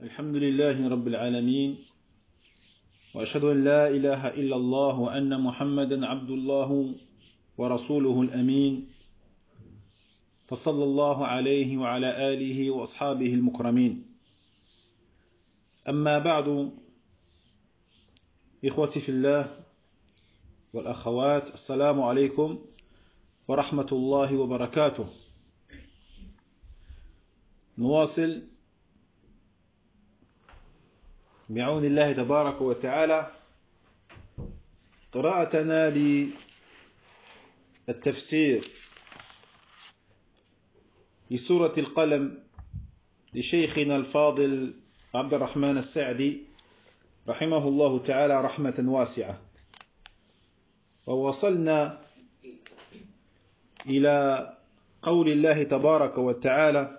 الحمد لله رب العالمين، وأشهد أن لا إله إلا الله وأن محمدا عبد الله ورسوله الأمين، فصلى الله عليه وعلى آله وأصحابه المكرمين. أما بعد، إخوتي في الله والأخوات، السلام عليكم ورحمة الله وبركاته. نواصل بعون الله تبارك وتعالى قراءتنا للتفسير لسورة القلم لشيخنا الفاضل عبد الرحمن السعدي رحمه الله تعالى رحمة واسعة. ووصلنا إلى قول الله تبارك وتعالى: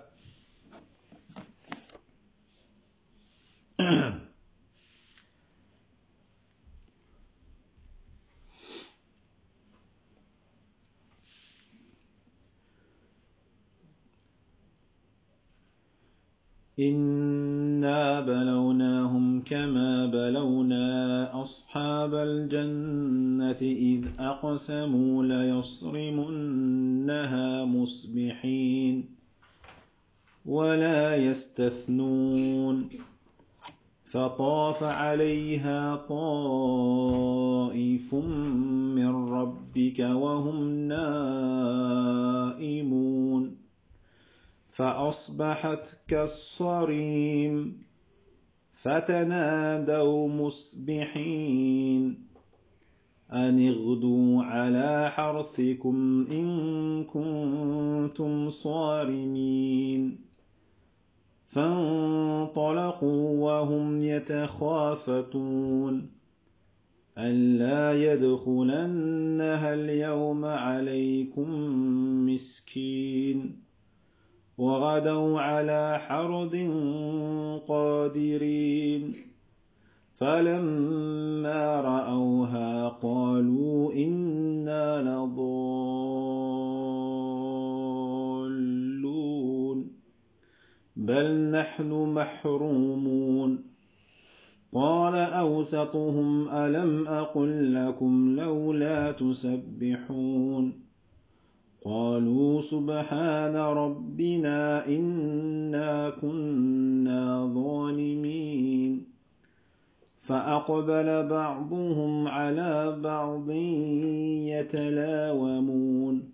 إنا بلوناهم كما بلونا أصحاب الجنة إذ أقسموا ليصرمنها مصبحين ولا يستثنون فطاف عليها طائف من ربك وهم نائمون فأصبحت كالصريم فتنادوا مصبحين أن اغدوا على حرثكم إن كنتم صارمين فانطلقوا وهم يتخافتون ألا يدخلنها اليوم عليكم مسكين وغدوا على حرد قادرين فلما رأوها قالوا إنا لضالون بل نحن محرومون قال أوسطهم ألم أقل لكم لولا تسبحون قالوا سبحان ربنا إنا كنا ظالمين فأقبل بعضهم على بعض يتلاومون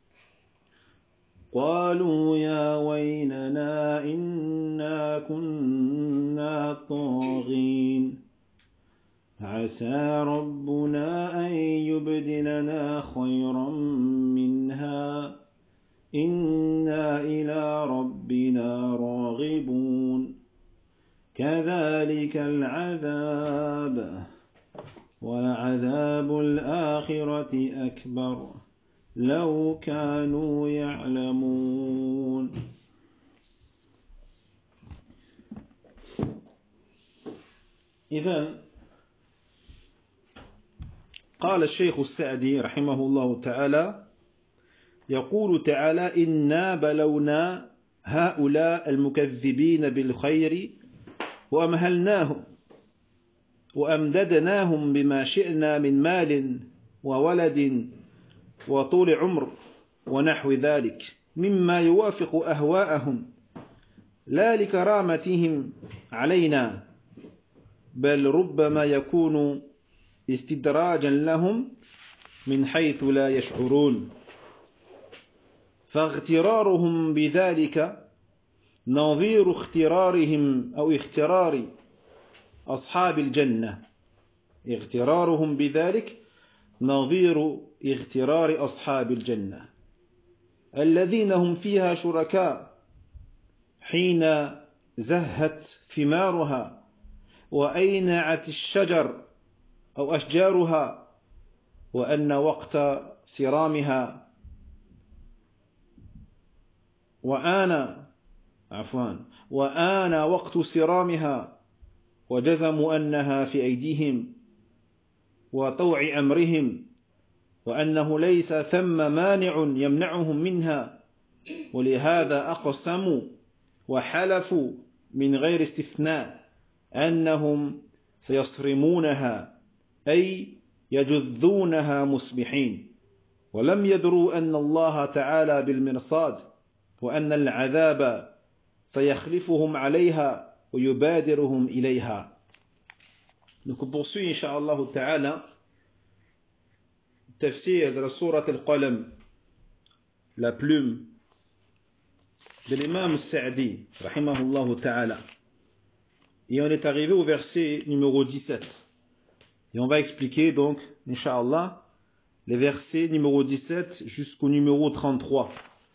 قالوا يا ويلنا إنا كنا طاغين عسى ربنا أن يبدلنا خيرا منها إنا إلى ربنا راغبون كذلك العذاب ولعذاب الآخرة أكبر لو كانوا يعلمون. إذن قال الشيخ السعدي رحمه الله تعالى، يقول تعالى: إنا بلونا هؤلاء المكذبين بالخير وأمهلناهم وأمددناهم بما شئنا من مال وولد وطول عمر ونحو ذلك مما يوافق أهواءهم لا لكرامتهم علينا، بل ربما يكون استدراجا لهم من حيث لا يشعرون، فاغترارهم بذلك نظير اخترارهم أو اخترار أصحاب الجنة. اغترارهم بذلك نظير اغترار أصحاب الجنة الذين هم فيها شركاء حين زهت ثمارها وأينعت الشجر أو أشجارها وأن وقت صرامها وآن وقت صرامها وجزموا أنها في أيديهم وطوع أمرهم وأنه ليس ثم مانع يمنعهم منها، ولهذا أقسموا وحلفوا من غير استثناء أنهم سيصرمونها أي يجذونها مصبحين ولم يدروا أن الله تعالى بالمرصاد وأن العذاب سيخلفهم عليها ويبادرهم إليها. Donc on poursuit Inch'Allah Ta'ala tafsir de la sourate Al-Qalam, la plume de l'imam Sa'di rahimahullah Ta'ala, et on est arrivé au verset numéro 17 et on va expliquer donc Inch'Allah les versets numéro 17 jusqu'au numéro 33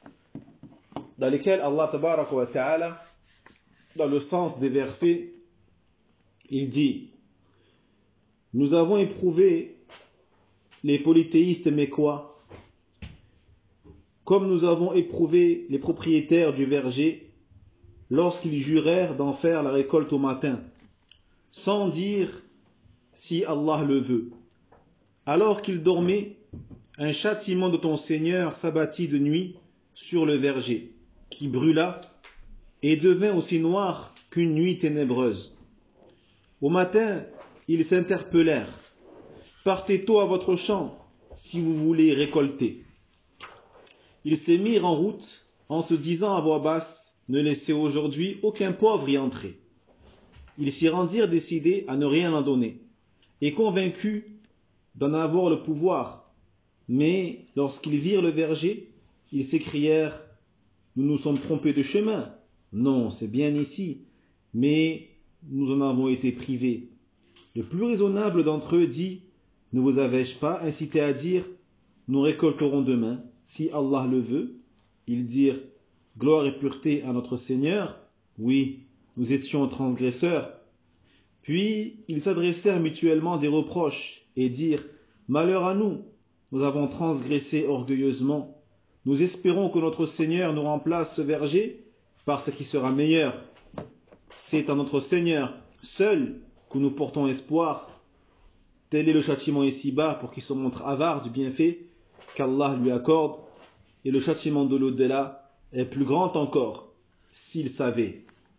dans lesquels Allah Tabaraka wa Ta'ala, dans le sens des versets, il dit: nous avons éprouvé les polythéistes mécois comme nous avons éprouvé les propriétaires du verger lorsqu'ils jurèrent d'en faire la récolte au matin, sans dire si Allah le veut. Alors qu'ils dormaient, un châtiment de ton Seigneur s'abattit de nuit sur le verger, qui brûla et devint aussi noir qu'une nuit ténébreuse. Au matin, ils s'interpellèrent: partez tôt à votre champ si vous voulez récolter. Ils se mirent en route en se disant à voix basse: ne laissez aujourd'hui aucun pauvre y entrer. Ils s'y rendirent décidés à ne rien en donner et convaincus d'en avoir le pouvoir. Mais lorsqu'ils virent le verger, ils s'écrièrent: nous nous sommes trompés de chemin. Non, c'est bien ici, mais nous en avons été privés. Le plus raisonnable d'entre eux dit: ne vous avais-je pas incité à dire: nous récolterons demain, si Allah le veut? Ils dirent: gloire et pureté à notre Seigneur. Oui, nous étions transgresseurs. Puis ils s'adressèrent mutuellement des reproches et dirent: malheur à nous, nous avons transgressé orgueilleusement. Nous espérons que notre Seigneur nous remplace ce verger par ce qui sera meilleur. C'est à notre Seigneur seul que nous portons espoir. Tel est le châtiment ici-bas pour qu'il se montre avare du bienfait qu'Allah lui accorde, et le châtiment de l'au-delà est plus grand encore, s'il savait.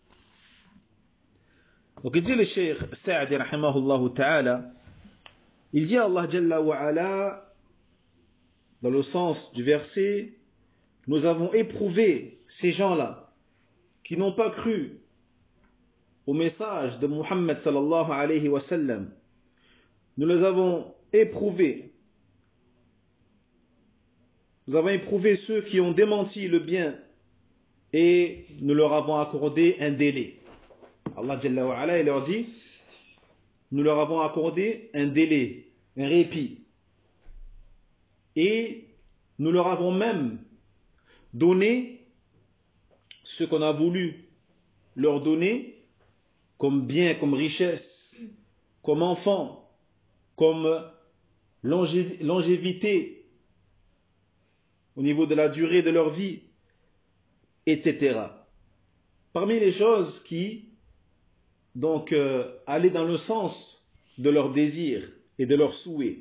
Donc il dit le Cheikh Sa'di rahimahullah ta'ala, il dit à Allah Jalla wa Ala, dans le sens du verset: nous avons éprouvé ces gens-là qui n'ont pas cru au message de Muhammad sallallahu alayhi wa sallam. Nous les avons éprouvés. Nous avons éprouvé ceux qui ont démenti le bien et nous leur avons accordé un délai. Allah Jalla wa Ala, il leur dit: nous leur avons accordé un délai, un répit. Et nous leur avons même donné ce qu'on a voulu leur donner comme bien, comme richesse, comme enfant, comme longévité au niveau de la durée de leur vie, etc. Parmi les choses qui donc allaient dans le sens de leurs désirs et de leurs souhaits.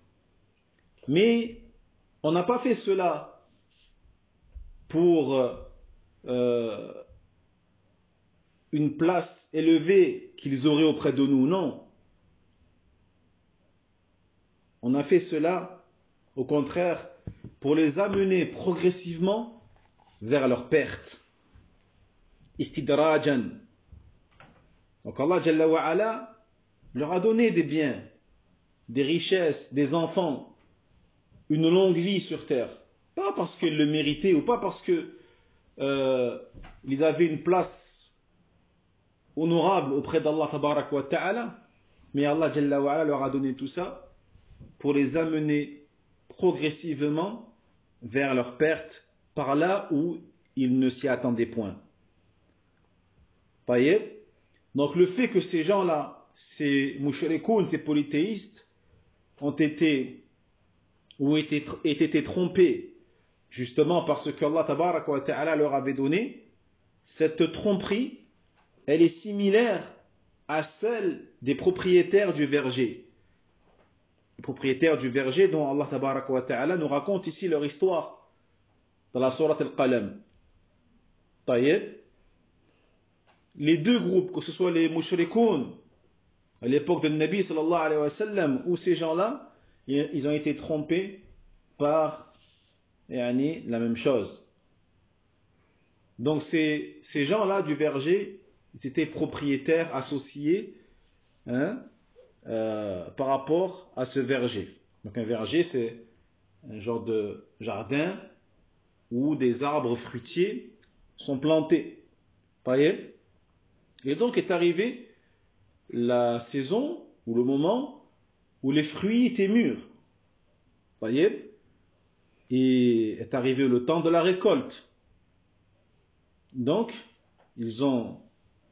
Mais on n'a pas fait cela pour une place élevée qu'ils auraient auprès de nous, non. On a fait cela, au contraire, pour les amener progressivement vers leur perte. Istidrajan. Donc Allah Jalla wa Ala leur a donné des biens, des richesses, des enfants, une longue vie sur terre. Pas parce qu'ils le méritaient ou pas parce que ils avaient une place honorable auprès d'Allah Tabarak wa Ta'ala, mais Allah Jalla wa Ala leur a donné tout ça pour les amener progressivement vers leur perte par là où ils ne s'y attendaient point. Voyez? Donc le fait que ces gens-là, ces mushrikoun, ces polythéistes, ont été ou été trompés justement parce que Allah Tabarak wa Ta'ala leur avait donné, cette tromperie, elle est similaire à celle des propriétaires du verger. Les propriétaires du verger dont Allah Tabarak wa Ta'ala nous raconte ici leur histoire dans la sourate Al-Qalam. Taïeb. les deux groupes, que ce soit les mushrikoun à l'époque de Nabi sallallahu alayhi wa sallam, ou ces gens-là, ils ont été trompés par la même chose. Donc ces gens-là du verger, ils étaient propriétaires associés, hein, par rapport à ce verger. Donc un verger, c'est un genre de jardin où des arbres fruitiers sont plantés. Voyez? Et donc est arrivée la saison ou le moment où les fruits étaient mûrs. Voyez? Et est arrivé le temps de la récolte. Donc, ils ont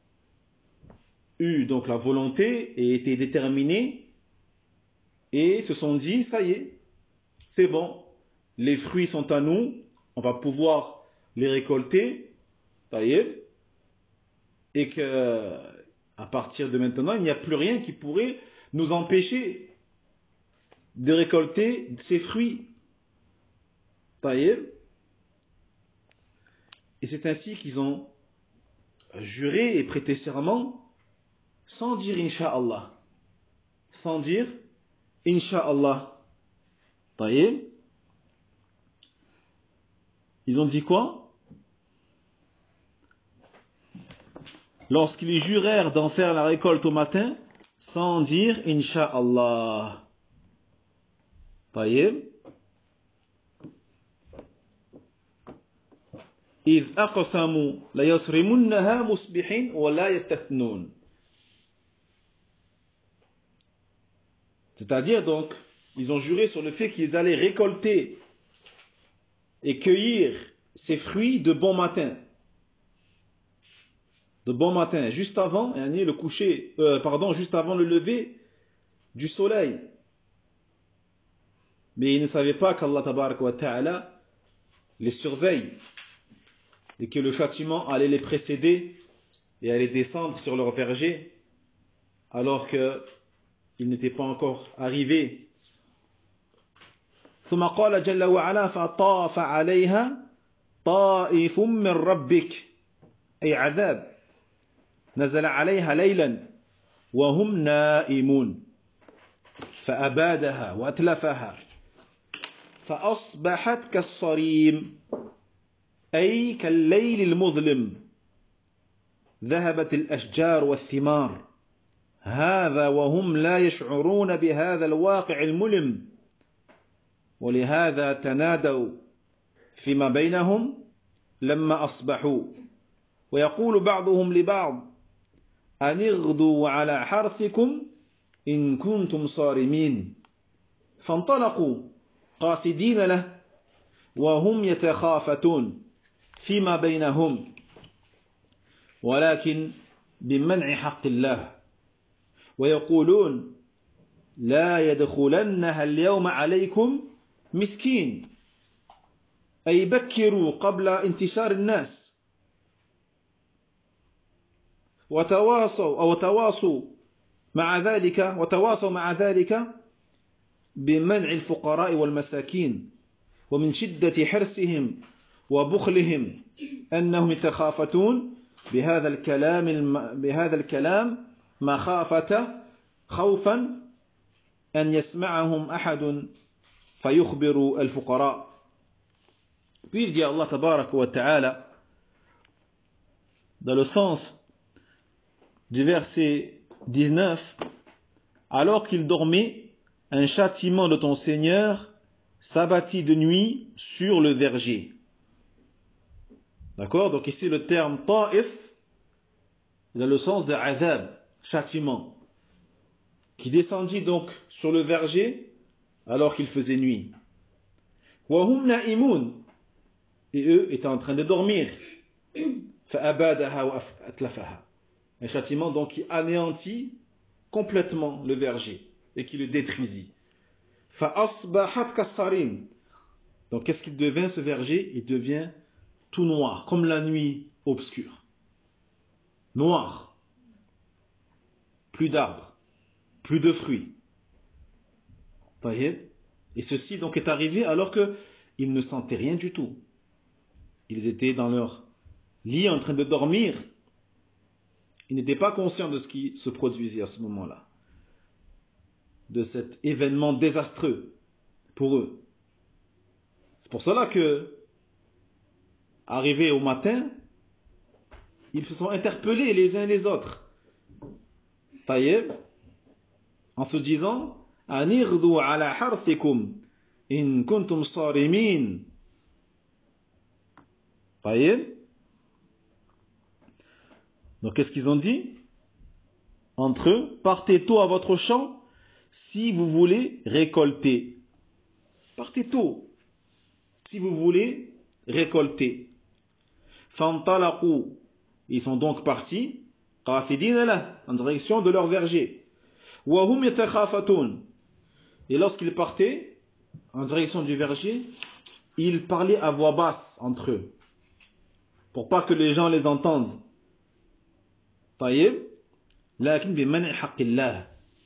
eu donc la volonté et été déterminés et se sont dit, ça y est, c'est bon, les fruits sont à nous, on va pouvoir les récolter, ça y est, et que à partir de maintenant, il n'y a plus rien qui pourrait nous empêcher de récolter ces fruits. Ça y est. Et c'est ainsi qu'ils ont juré et prêté serment sans dire Inch'Allah. Sans dire Inch'Allah. Ça y est. Ils ont dit quoi? Lorsqu'ils jurèrent d'en faire la récolte au matin, sans dire Inch'Allah. Ça y est. إذ أقسموا ليصرمنها مصبحين ولا يستثنون. C'est-à-dire donc, ils ont juré sur le fait qu'ils allaient récolter et cueillir ces fruits de bon matin. De bon matin, juste avant le coucher, juste avant le lever du soleil. Mais ils ne savaient pas qu'Allah tabaraka wa ta'ala les surveille et que le châtiment allait les précéder et allait descendre sur leur verger alors qu'ils n'étaient pas encore arrivés. ثم قال جل وعلا فطاف عليها طائف من ربك أي عذاب نزل عليها ليلا وهم نائمون فأبادها وأتلفها فأصبحت كالصريم أي كالليل المظلم ذهبت الأشجار والثمار هذا وهم لا يشعرون بهذا الواقع الملم ولهذا تنادوا فيما بينهم لما أصبحوا ويقول بعضهم لبعض أن اغدوا على حرثكم إن كنتم صارمين فانطلقوا قاصدين له وهم يتخافتون فيما بينهم ولكن بمنع حق الله ويقولون لا يدخلنها اليوم عليكم مسكين أي بكروا قبل انتشار الناس وتواصوا مع ذلك بمنع الفقراء والمساكين ومن شدة حرصهم وبخلهم أنهم يتخافتون بهذا الكلام مخافة خوفا أن يسمعهم أحد فيخبر الفقراء. Puis il dit Allah tabaraka wa ta'ala dans le sens du verset 19, alors qu'il dormait, un châtiment de ton Seigneur s'abattit de nuit sur le verger. D'accord? Donc ici le terme ta'if, il a le sens de azab, châtiment, qui descendit donc sur le verger alors qu'il faisait nuit. Wahum na'imun, et eux étaient en train de dormir. Fa'abadaha wa atlafaha. Un châtiment donc qui anéantit complètement le verger et qui le détruisit. Fa'asbahat kassarin. Donc qu'est-ce qu'il devient ce verger? Il devient tout noir, comme la nuit obscure. Noir. Plus d'arbres, plus de fruits. Voyez? Et ceci donc est arrivé alors qu'ils ne sentaient rien du tout. Ils étaient dans leur lit en train de dormir. Ils n'étaient pas conscients de ce qui se produisait à ce moment-là, de cet événement désastreux pour eux. C'est pour cela que, arrivés au matin, ils se sont interpellés les uns les autres. Taïeb, en se disant, Anirdu ala harthikum in kuntum sarimin. Taïeb. Donc qu'est-ce qu'ils ont dit entre eux? Partez tôt à votre champ si vous voulez récolter. Partez tôt si vous voulez récolter. Fantalaqu. Ils sont donc partis qasidina lah, en direction de leur verger. Wa hum yatakhafatun. Et lorsqu'ils partaient en direction du verger, ils parlaient à voix basse entre eux pour pas que les gens les entendent. طيب لكن بمنع حق الله,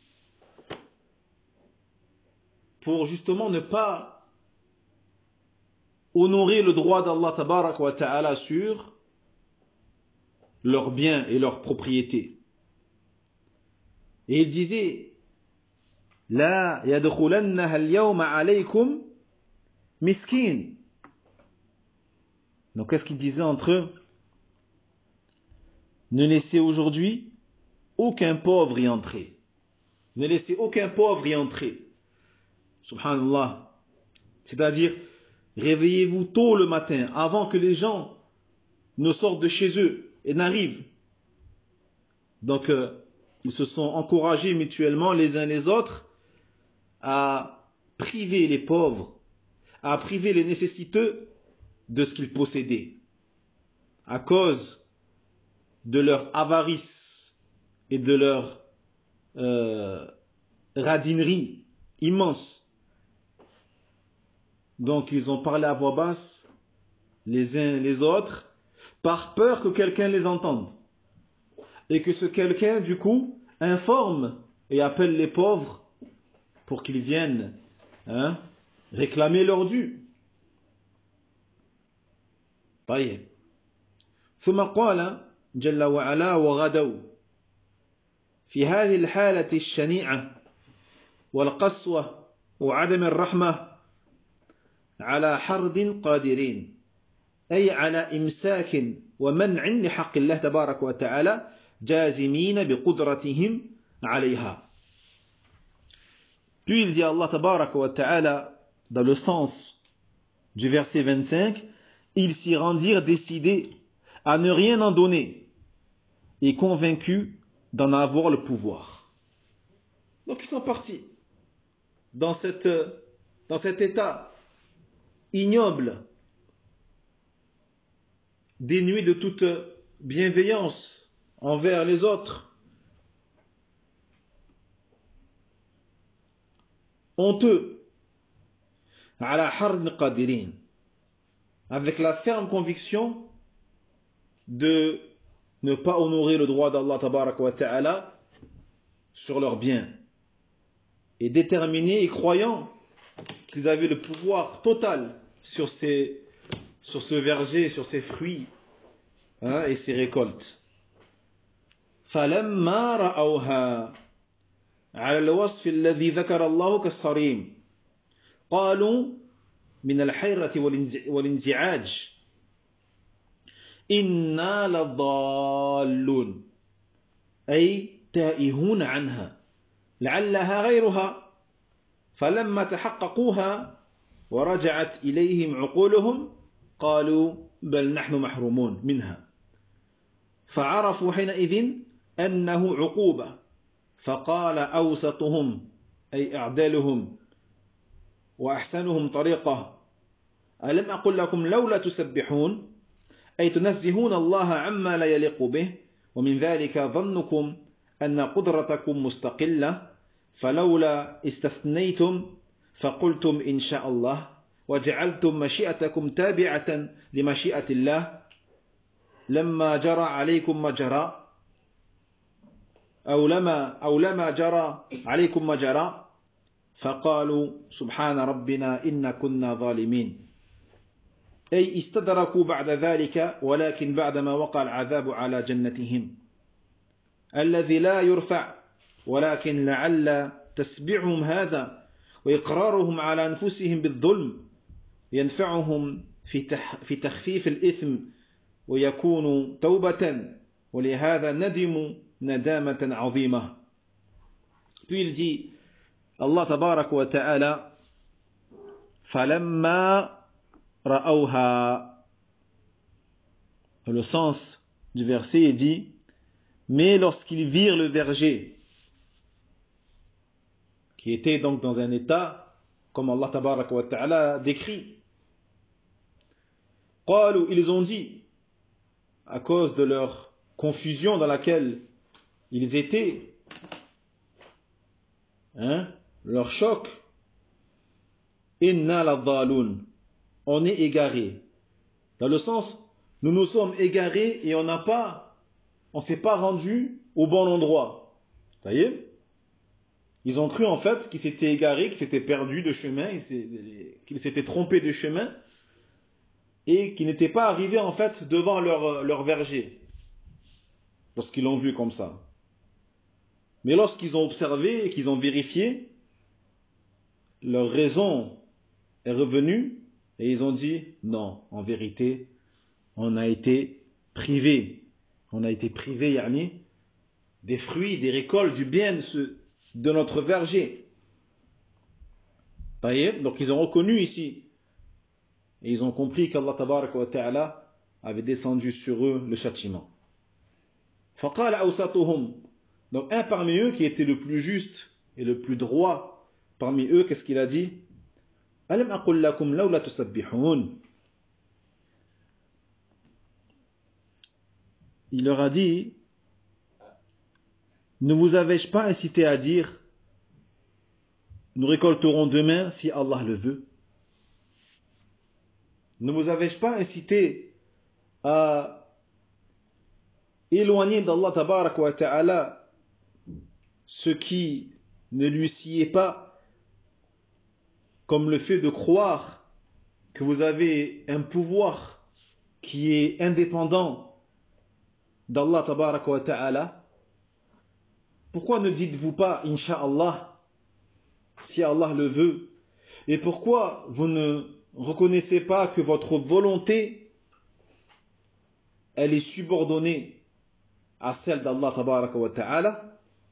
pour justement ne pas honorer le droit d'Allah tabarak wa ta'ala sur leurs biens et leurs propriétés. Et il disait la yadkhulannaha al-yawma alaykum miskin. Donc qu'est-ce qu'il disait entre eux? Ne laissez aujourd'hui aucun pauvre y entrer. Ne laissez aucun pauvre y entrer. Subhanallah. C'est-à-dire, réveillez-vous tôt le matin, avant que les gens ne sortent de chez eux et n'arrivent. Donc, ils se sont encouragés mutuellement les uns les autres à priver les pauvres, à priver les nécessiteux de ce qu'ils possédaient, à cause de leur avarice et de leur radinerie immense. Donc ils ont parlé à voix basse les uns les autres par peur que quelqu'un les entende et que ce quelqu'un du coup informe et appelle les pauvres pour qu'ils viennent réclamer leur dû. طيب ثم قال جل وعلا وغدوا في هذه الحالة الشنيعة والقسوة وعدم الرحمة على حرد قادرين أي على إمساك ومنع لحق الله تبارك وتعالى جازمين بقدرتهم عليها. Puis il dit Allah tabaraka wa ta'ala dans le sens du verset 25, ils s'y rendirent décidés à ne rien en donner et convaincus d'en avoir le pouvoir. Donc ils sont partis dans cet état ignoble, dénué de toute bienveillance envers les autres, honteux, ala hard qadirin, avec la ferme conviction de ne pas honorer le droit d'Allah tabarak wa ta'ala sur leurs biens, et déterminés et croyant qu'ils avaient le pouvoir total sur ce verger, sur ces fruits et ces récoltes. فَلَمَّا رَأَوْهَا عَلَى الْوَصْفِ الَّذِي ذَكَرَ اللَّهُ كَالصَّرِيمِ قَالُوا مِنَ الْحَيْرَةِ وَالِانْزِعَاجِ إِنَّا لَضَالُّونَ أي تائهون عنها لعلها غيرها فلما تحققوها ورجعت إليهم عقولهم قالوا بل نحن محرومون منها فعرفوا حينئذ أنه عقوبة فقال أوسطهم أي أعدلهم وأحسنهم طريقة ألم أقل لكم لولا تسبحون أي تنزهون الله عما لا يليق به ومن ذلك ظنكم أن قدرتكم مستقلة فلولا استثنيتم فقلتم إن شاء الله وجعلتم مشيئتكم تابعة لمشيئة الله لما جرى عليكم ما جرى أو لما جرى عليكم ما جرى فقالوا سبحان ربنا إنا كنا ظالمين أي استدركوا بعد ذلك ولكن بعدما وقع العذاب على جنتهم الذي لا يرفع ولكن لعل تسبيعهم هذا وإقرارهم على أنفسهم بالظلم ينفعهم في تخفيف الإثم ويكون توبة ولهذا ندموا ندامة عظيمة. Puis il dit, Allah tabarak wa ta'ala, falamma ra'awha. Le sens du verset est dit, mais lorsqu'ils virent le verger, qui était donc dans un état, comme Allah tabarak wa ta'ala décrit, qalu, ils ont dit, à cause de leur confusion dans laquelle ils étaient, leur choc, inna la dhaloun, on est égaré. Dans le sens, nous nous sommes égarés et on ne s'est pas rendu au bon endroit. Vous voyez? Ils ont cru en fait qu'ils s'étaient égarés, qu'ils s'étaient perdus de chemin, qu'ils s'étaient trompés de chemin et qu'ils n'étaient pas arrivés en fait devant leur verger lorsqu'ils l'ont vu comme ça. Mais lorsqu'ils ont observé et qu'ils ont vérifié, leur raison est revenue et ils ont dit non, en vérité, on a été privés. On a été privés, yani, des fruits, des récoltes, du bien de notre verger. Donc ils ont reconnu ici et ils ont compris qu'Allah tabaraka wa ta'ala avait descendu sur eux le châtiment. فَقَالَ أَوْسَطُهُمْ. Donc un parmi eux qui était le plus juste et le plus droit parmi eux, qu'est-ce qu'il a dit? أَلَمْ أَقُلْ لَكُمْ لَوْلَا تُسَبِّحُونَ. Il leur a dit, ne vous avais-je pas incité à dire, nous récolterons demain si Allah le veut? Ne vous avais-je pas incité à éloigner d'Allah tabarak wa ta'ala ce qui ne lui sied pas, comme le fait de croire que vous avez un pouvoir qui est indépendant d'Allah tabarak wa ta'ala? Pourquoi ne dites-vous pas Inch'Allah si Allah le veut? Et pourquoi vous ne reconnaissez pas que votre volonté elle est subordonnée à celle d'Allah tabarak wa ta'ala?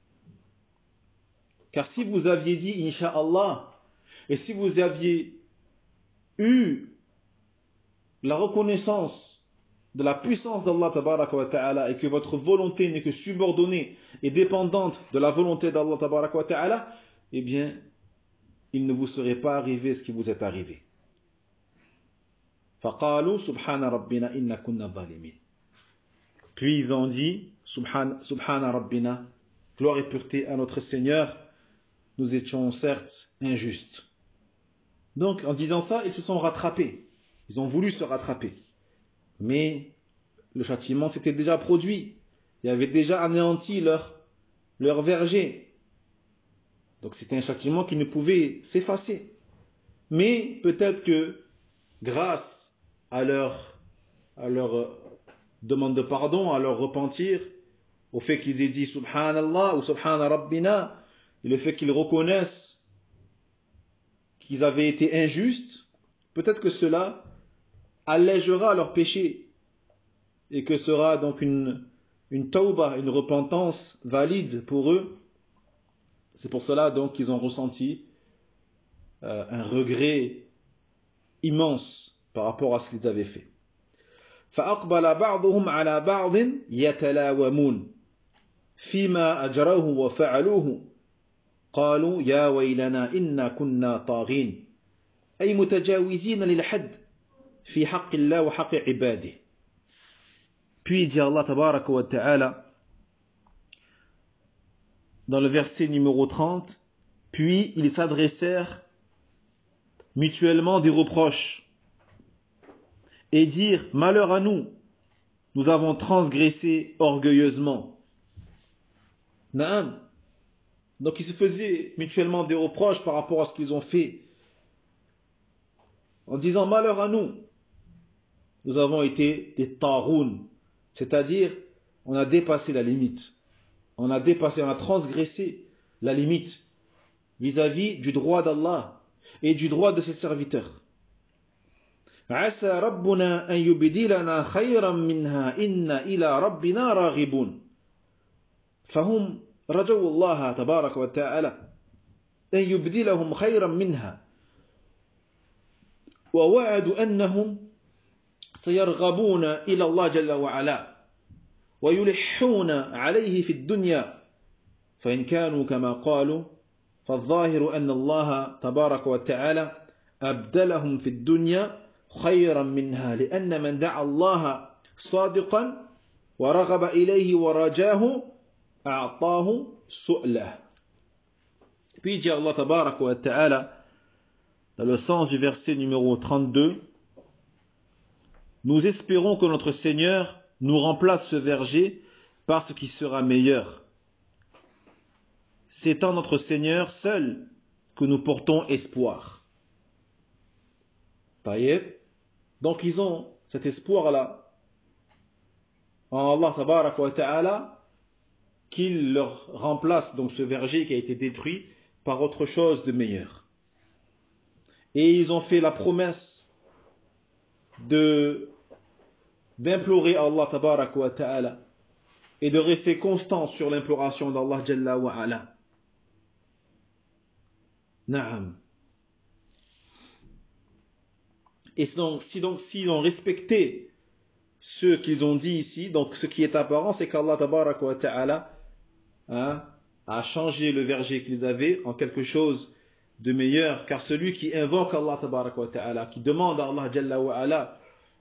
Car si vous aviez dit Inch'Allah, et si vous aviez eu la reconnaissance de la puissance d'Allah tabaraka wa ta'ala et que votre volonté n'est que subordonnée et dépendante de la volonté d'Allah tabaraka wa ta'ala, eh bien, il ne vous serait pas arrivé ce qui vous est arrivé. فَقَالُوا سُبْحَانَ رَبِّنَا إِنَّا كُنَّا ظَالِمِينَ. Puis ils ont dit, Subhana Rabbina, gloire et pureté à notre Seigneur, nous étions certes injustes. Donc, en disant ça, ils se sont rattrapés. Ils ont voulu se rattraper. Mais le châtiment s'était déjà produit. Il avait déjà anéanti leur verger. Donc, c'était un châtiment qui ne pouvait s'effacer. Mais peut-être que grâce à leur demande de pardon, à leur repentir, au fait qu'ils aient dit Subhanallah ou Subhana Rabbina, et le fait qu'ils reconnaissent qu'ils avaient été injustes, peut-être que cela allégera leur péché et que sera donc une tauba, une repentance valide pour eux. C'est pour cela donc qu'ils ont ressenti un regret immense par rapport à ce qu'ils avaient fait. فأقبل بعضهم على بعض يتلاومون فيما أجروه وفعلوه قالوا يا ويلنا إنا كنا طاغين أي متجاوزين للحد في حق الله وحق عباده. Puis dit Allah tabaraka wa ta'ala dans le verset numéro 30, puis ils s'adressèrent mutuellement des reproches et dire malheur à nous, nous avons transgressé orgueilleusement. Naam. Donc ils se faisaient mutuellement des reproches par rapport à ce qu'ils ont fait, en disant malheur à nous, nous avons été des taroun, c'est-à-dire on a dépassé la limite, on a dépassé, on a transgressé la limite vis-à-vis du droit d'Allah et du droit de ses serviteurs. عسى ربنا أن يبدلنا خيرا منها إن إلى ربنا راغبون. فهم رجوا الله تبارك وتعالى أن يبدلهم خيرا منها ووعدوا أنهم سيرغبون إلى الله جل وعلا ويلحون عليه في الدنيا فإن كانوا كما قالوا فالظاهر أن الله تبارك وتعالى أبدلهم في الدنيا خيرا منها لأن من دعا الله صادقا ورغب إليه ورجاه أعطاه سؤله. Puis dit Allah tabaraka wa ta'ala dans le sens du verset numéro 32, nous espérons que notre Seigneur nous remplace ce verger par ce qui sera meilleur. C'est en notre Seigneur seul que nous portons espoir. Taïeb. Donc ils ont cet espoir-là en Allah tabaraka wa ta'ala qu'il leur remplace donc ce verger qui a été détruit par autre chose de meilleur. Et ils ont fait la promesse d'implorer Allah tabaraka wa ta'ala et de rester constant sur l'imploration d'Allah jalla wa ala. Naam. Et donc, s'ils ont respecté ce qu'ils ont dit ici, donc ce qui est apparent, c'est qu'Allah tabaraka wa ta'ala a changé le verger qu'ils avaient en quelque chose de meilleur, car celui qui invoque Allah tabaraka wa ta'ala, qui demande à Allah jalla wa ala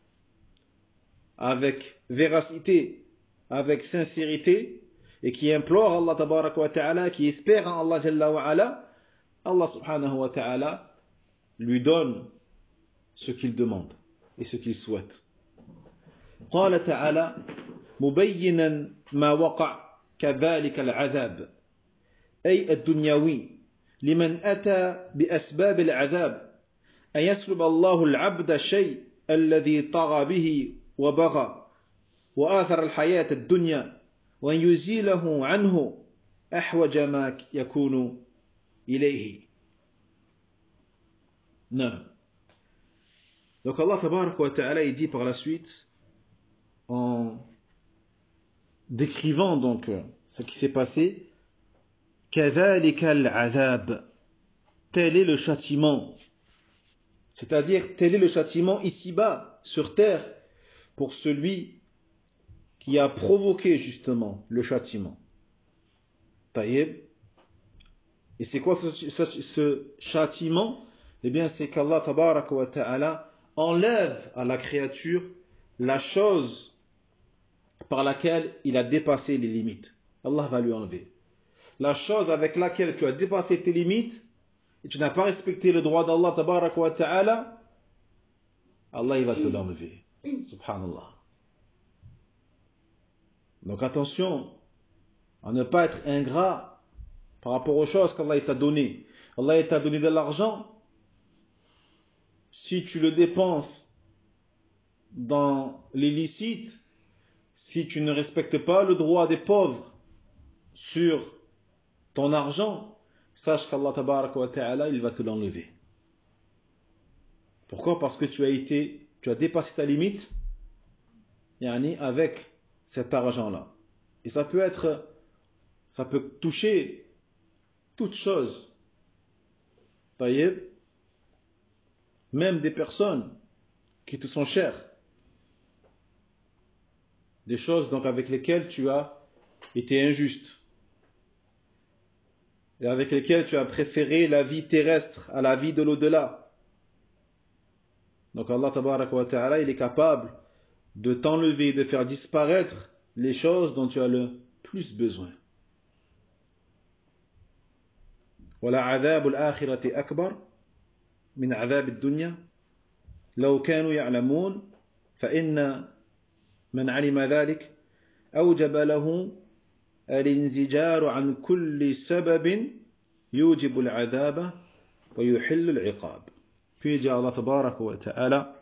avec véracité, avec sincérité, et qui implore Allah tabaraka wa ta'ala, qui espère en Allah jalla wa ala, Allah subhanahu wa ta'ala lui donne ce qu'il demande et ce qu'il souhaite. قال تعالى مبينا ما وقع كذلك العذاب أي الدنيوي لمن أتى بأسباب العذاب أن يسلب الله العبد الشيء الذي طغى به وبغى وآثر الحياة الدنيا وأن يزيله عنه أحوج ما يكون إليه. نعم. Donc Allah tabaraka wa ta'ala il dit par la suite en décrivant donc ce qui s'est passé, كَذَلِكَ الْعَذَابِ, tel est le châtiment, c'est-à-dire tel est le châtiment ici-bas sur terre pour celui qui a provoqué justement le châtiment. Taïeb. Et c'est quoi ce châtiment? Eh bien c'est qu'Allah tabaraka wa ta'ala enlève à la créature la chose par laquelle il a dépassé les limites. Allah va lui enlever. La chose avec laquelle tu as dépassé tes limites et tu n'as pas respecté le droit d'Allah tabaraka wa ta'ala, Allah il va te l'enlever. Subhanallah. Donc attention à ne pas être ingrat par rapport aux choses qu'Allah t'a données. Allah t'a donné de l'argent. Si tu le dépenses dans l'illicite, si tu ne respectes pas le droit des pauvres sur ton argent, sache qu'Allah tabaraka wa ta'ala, il va te l'enlever. Pourquoi? Parce que tu as dépassé ta limite, avec cet argent-là. Et ça peut toucher toute chose. Taïeb. Même des personnes qui te sont chères. Des choses donc avec lesquelles tu as été injuste. Et avec lesquelles tu as préféré la vie terrestre à la vie de l'au-delà. Donc Allah tabaraka wa ta'ala, il est capable de t'enlever, de faire disparaître les choses dont tu as le plus besoin. وَلَعَذَابُ الْآخِرَةِ أَكْبَرُ من عذاب الدنيا لو كانوا يعلمون فإن من علم ذلك أوجب له الانزجار عن كل سبب يوجب العذاب ويحل العقاب. Puis dit Allah tabaraka wa ta'ala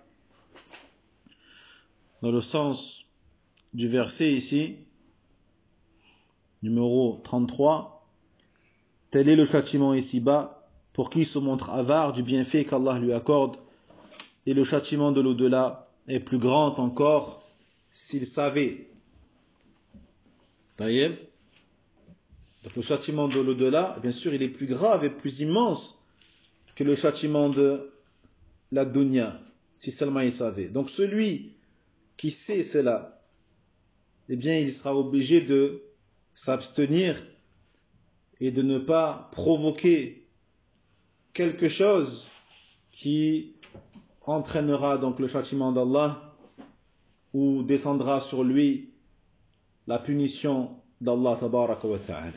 dans le sens du verset ici, numéro 33. Tel est le châtiment ici-bas pour qui se montre avare du bienfait qu'Allah lui accorde, et le châtiment de l'au-delà est plus grand encore s'il savait. Taïeb. Donc le châtiment de l'au-delà, bien sûr, il est plus grave et plus immense que le châtiment de la dunya, si seulement il savait. Donc celui qui sait cela, eh bien il sera obligé de s'abstenir et de ne pas provoquer quelque chose qui entraînera donc le châtiment d'Allah ou descendra sur lui la punition d'Allah tabaraka wa ta'ala.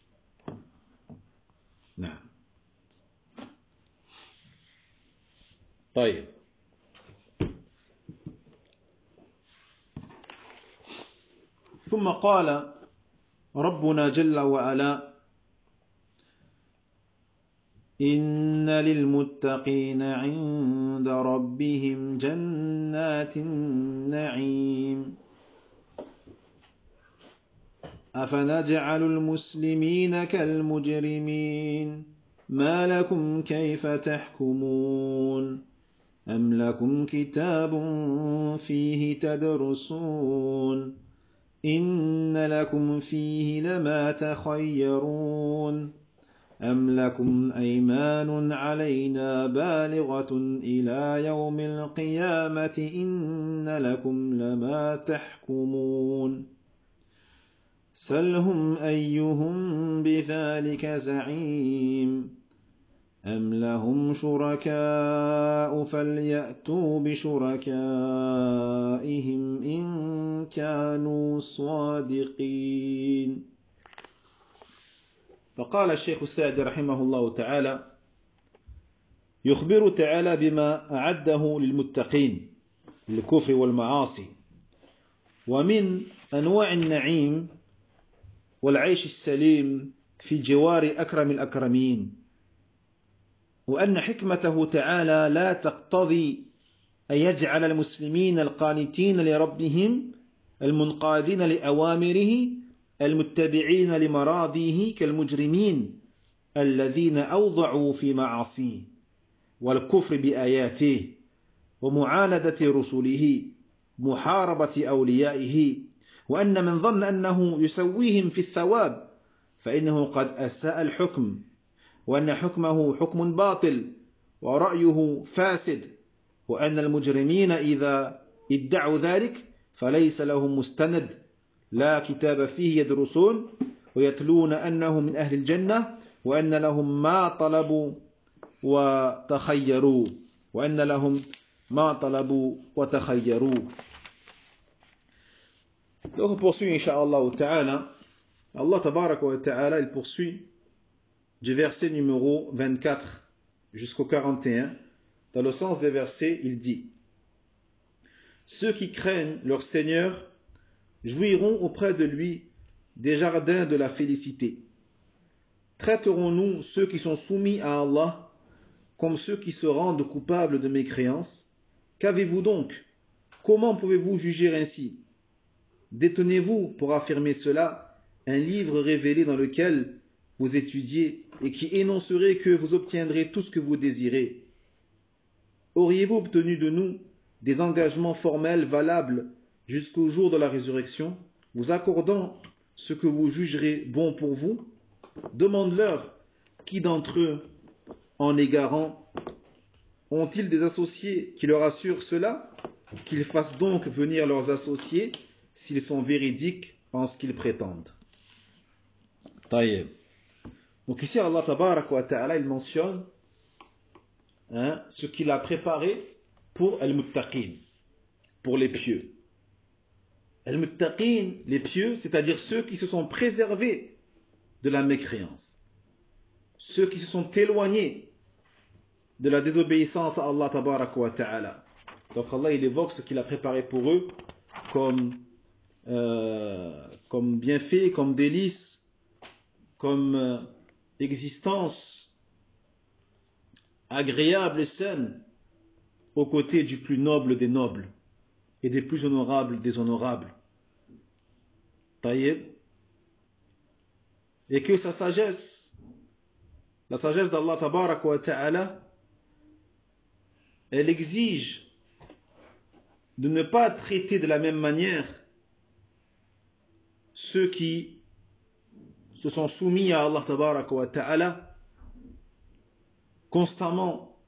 نعم. طيب. ثم قال ربنا جل وعلا إن للمتقين عند ربهم جنات النعيم أفنجعل المسلمين كالمجرمين ما لكم كيف تحكمون أم لكم كتاب فيه تدرسون إن لكم فيه لما تخيرون أم لكم أيمان علينا بالغة إلى يوم القيامة إن لكم لما تحكمون سلهم أيهم بذلك زعيم أم لهم شركاء فليأتوا بشركائهم إن كانوا صادقين. فقال الشيخ السعدي رحمه الله تعالى يخبر تعالى بما أعده للمتقين للكفر والمعاصي ومن أنواع النعيم والعيش السليم في جوار أكرم الأكرمين وأن حكمته تعالى لا تقتضي أن يجعل المسلمين القانتين لربهم المنقادين لأوامره المتبعين لمراضيه كالمجرمين الذين أوضعوا في معاصيه والكفر بآياته ومعاندة رسله محاربة أوليائه وأن من ظن أنه يسويهم في الثواب فإنه قد أساء الحكم وأن حكمه حكم باطل ورأيه فاسد وأن المجرمين إذا ادعوا ذلك فليس لهم مستند لا كتاب فيه يدرسون ويتلون أنهم من أهل الجنة وأن لهم ما طلبوا وتخيروا وأن لهم ما طلبوا وتخيروا. Donc on poursuit Inch'Allah ta'ala. Allah tabaraka wa ta'ala il poursuit du verset numéro 24 jusqu'au 41. Dans le sens des versets, il dit: ceux qui craignent leur Seigneur jouiront auprès de lui des jardins de la félicité. Traiterons-nous ceux qui sont soumis à Allah comme ceux qui se rendent coupables de mécréance? Qu'avez-vous donc? Comment pouvez-vous juger ainsi? Détenez-vous pour affirmer cela un livre révélé dans lequel vous étudiez et qui énoncerait que vous obtiendrez tout ce que vous désirez. Auriez-vous obtenu de nous des engagements formels valables jusqu'au jour de la résurrection, vous accordant ce que vous jugerez bon pour vous? Demande-leur qui d'entre eux, en égarant, ont-ils des associés qui leur assurent cela? Qu'ils fassent donc venir leurs associés s'ils sont véridiques en ce qu'ils prétendent. Taïeb. Donc ici Allah tabaraka wa ta'ala il mentionne ce qu'il a préparé pour al-muttaqin, pour les pieux. Al-muttaqin, les pieux, c'est-à-dire ceux qui se sont préservés de la mécréance, ceux qui se sont éloignés de la désobéissance à Allah tabaraka wa ta'ala. Donc Allah il évoque ce qu'il a préparé pour eux comme bienfait, comme délice, comme existence agréable et saine aux côtés du plus noble des nobles et des plus honorables des honorables. Taïeb. Et que sa sagesse, la sagesse d'Allah tabarak wa ta'ala, elle exige de ne pas traiter de la même manière ceux qui se sont soumis à Allah tabarak wa ta'ala constamment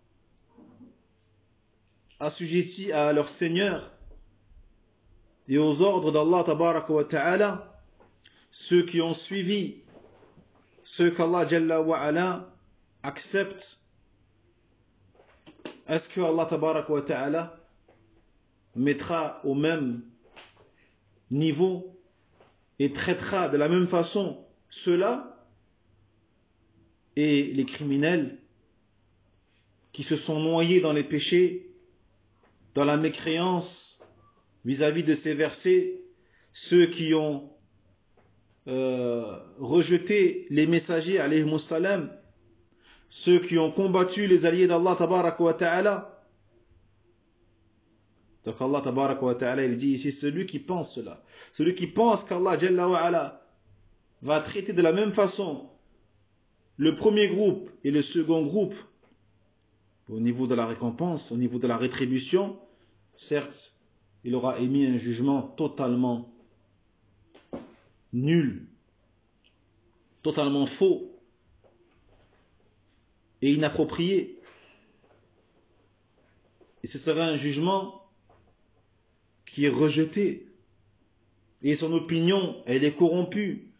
assujettis à leur Seigneur et aux ordres d'Allah tabarak wa ta'ala, ceux qui ont suivi ceux qu'Allah jalla wa ala accepte. Est-ce que Allah tabarak wa ta'ala mettra au même niveau et traitera de la même façon ceux-là et les criminels qui se sont noyés dans les péchés, dans la mécréance vis-à-vis de ces versets, ceux qui ont rejeté les messagers alayhimus salam, ceux qui ont combattu les alliés d'Allah tabarak wa ta'ala. Donc Allah tabarak wa ta'ala, il dit ici, celui qui pense cela, celui qui pense qu'Allah jalla wa ala va traiter de la même façon le premier groupe et le second groupe au niveau de la récompense, au niveau de la rétribution, certes, il aura émis un jugement totalement nul, totalement faux et inapproprié. Et ce sera un jugement qui est rejeté. Et son opinion, elle est corrompue.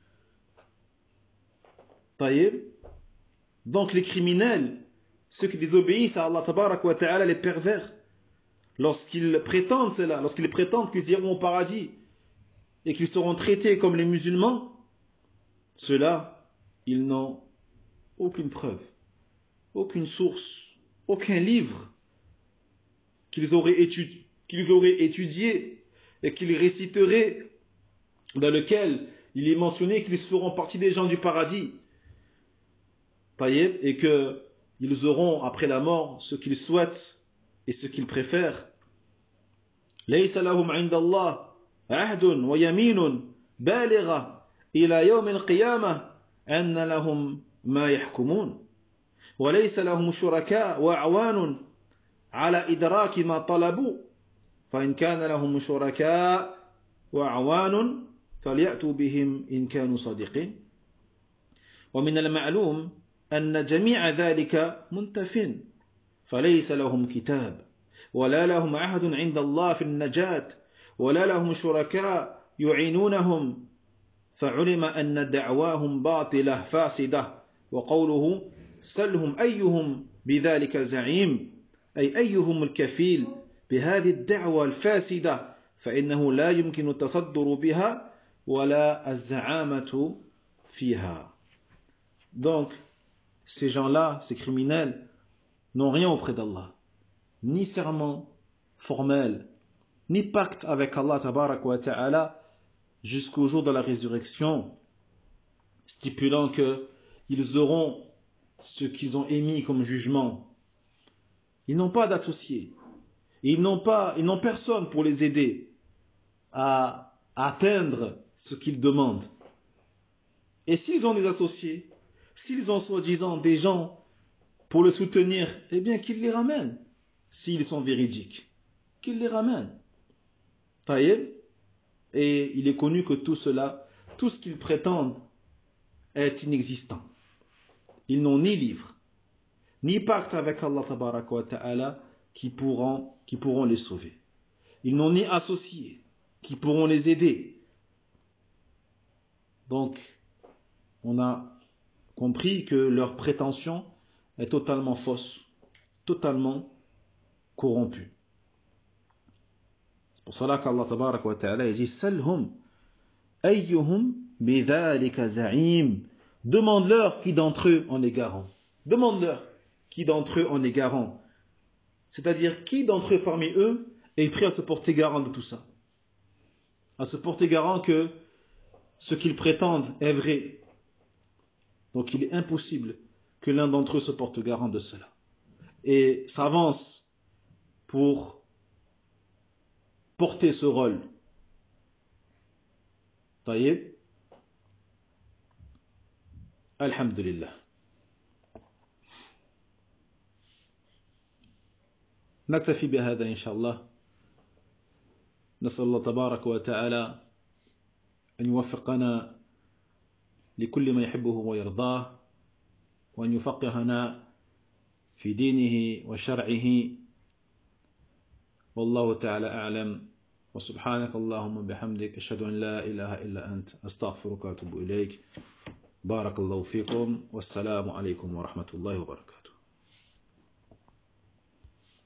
Taïeb. Donc les criminels, ceux qui désobéissent à Allah tabarak wa ta'ala, les pervers, lorsqu'ils prétendent cela, lorsqu'ils prétendent qu'ils iront au paradis et qu'ils seront traités comme les musulmans, ceux-là, ils n'ont aucune preuve, aucune source, aucun livre qu'ils auraient étudié et qu'ils réciteraient, dans lequel il est mentionné qu'ils feront partie des gens du paradis, et qu'ils auront après la mort ce qu'ils souhaitent et ce qu'ils préfèrent. ليس لهم عند الله عهد ويمين بالغة إلى يوم القيامة أن لهم ما يحكمون وليس لهم شركاء وأعوان على إدراك ما طلبوا فإن كان لهم شركاء وأعوان فليأتوا بهم إن كانوا صادقين ومن المعلوم أن جميع ذلك منتف فليس لهم كتاب ولا لهم عهد عند الله في النجاة ولا لهم شركاء يعينونهم فعلم أن دعواهم باطلة فاسدة وقوله سلهم أيهم بذلك زعيم أي أيهم الكفيل بهذه الدعوة الفاسدة فإنه لا يمكن التصدر بها ولا الزعامة فيها. Donc, ces gens-là, ces criminels, n'ont rien auprès d'Allah, ni serment formel, ni pacte avec Allah tabarak wa ta'ala jusqu'au jour de la résurrection, stipulant qu'ils auront ce qu'ils ont émis comme jugement. Ils n'ont pas d'associés. Ils n'ont personne pour les aider à atteindre ce qu'ils demandent. Et s'ils ont des associés, s'ils ont soi-disant des gens pour le soutenir, eh bien qu'ils les ramènent. S'ils sont véridiques, qu'ils les ramènent. Taïeb. Et il est connu que tout cela, tout ce qu'ils prétendent est inexistant. Ils n'ont ni livre, ni pacte avec Allah tabaraka wa ta'ala qui pourront les sauver. Ils n'ont ni associés qui pourront les aider. Donc, on a compris que leur prétention est totalement fausse, totalement corrompue. C'est pour cela qu'Allah tabaraka wa ta'ala dit Salhum ayyuhum bidhalika za'im. Demande-leur qui d'entre eux en est garant. Demande-leur qui d'entre eux en est garant. C'est-à-dire qui d'entre eux parmi eux est prêt à se porter garant de tout ça. À se porter garant que ce qu'ils prétendent est vrai. Donc il est impossible que l'un d'entre eux se porte garant de cela. Et s'avance pour porter ce rôle. Taïeb. الحمد لله. نكتفي بهذا إن شاء الله. نسأل الله تبارك وتعالى أن يوفقنا لكل ما يحبه ويرضاه، وأن يفقهنا في دينه وشرعه، والله تعالى أعلم. وسبحانك اللهم بحمدك، أشهد أن لا إله إلا أنت، أستغفرك وأتوب إليك. بارك الله فيكم، والسلام عليكم ورحمة الله وبركاته.